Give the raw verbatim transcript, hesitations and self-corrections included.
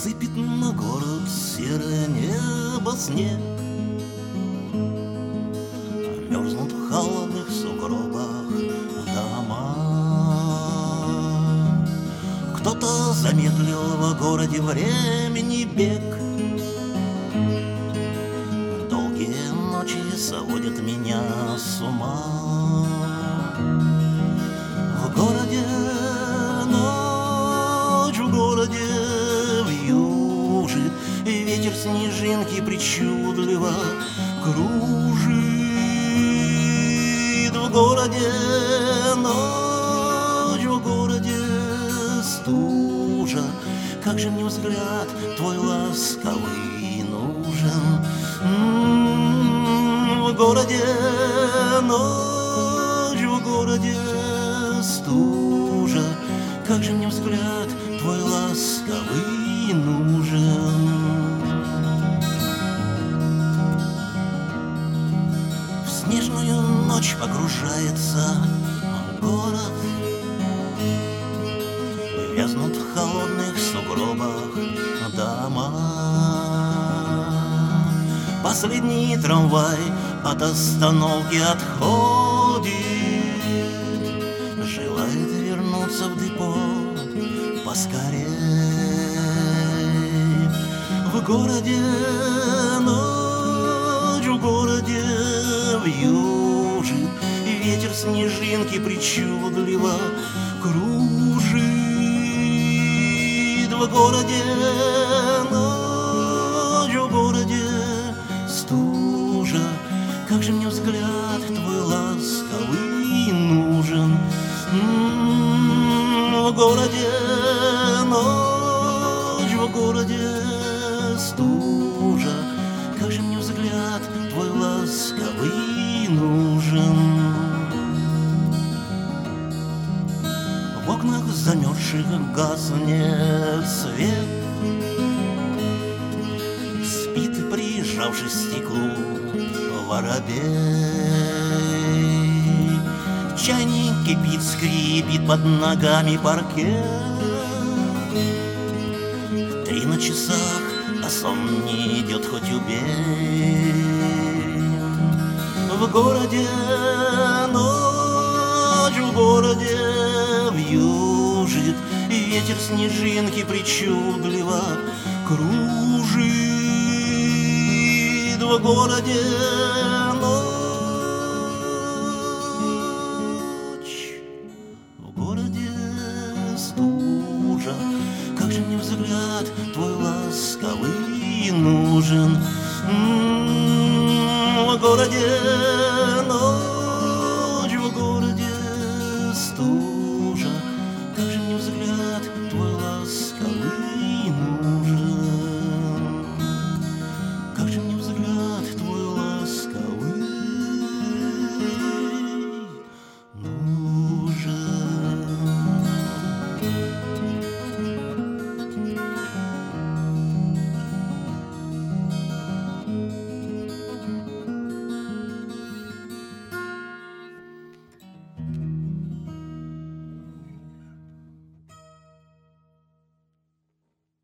Сыпет на город серое небо снег, мерзнут в холодных сугробах дома. Кто-то замедлил в городе времени бег. Долгие ночи сводят меня с ума. В городе ночь, в городе вьюжит ветер, снежинки причудливо кружит. В городе ночь, в городе стужа. Как же мне взгляд твой ласковый нужен. М-м-м, в городе ночь, в городе стужа. Как же мне взгляд твой ласковый нужен. В снежную ночь погружается город, вязнут в холодных сугробах дома. Последний трамвай от остановки отходит, желает вернуться в депо поскорей. В городе ночь, в городе вьюжит ветер, снежинки причудливо кружит. В городе ночь, в городе стужа. Как же мне взгляд твой ласковый нужен. М-м-м, в городе ночь, в городе стужа. Как же мне взгляд твой ласковый нужен. В окнах замерзших гаснет свет, спит, прижавшись к стеклу, воробей. Чайник кипит, скрипит под ногами паркет. Три на часах, а сон не идет, хоть убей. В городе ночь, в городе вьюжит ветер, снежинки причудливо кружит. В городе ночь, в городе стужа. Как же мне взгляд твой ласковый нужен. М-м-м, в городе